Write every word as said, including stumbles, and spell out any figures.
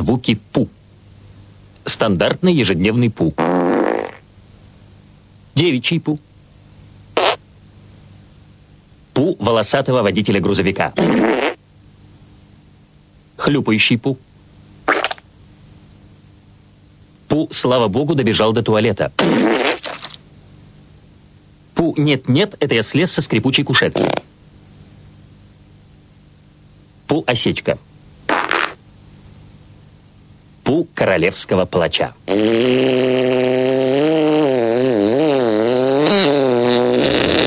звуки «пу». Стандартный ежедневный «пу». Девичий «пу». Пу волосатого водителя грузовика. Хлюпающий «пу». Пу, слава богу, добежал до туалета. Пу, нет-нет, это я слез со скрипучей кушетки. Пу, осечка. Пу королевского палача.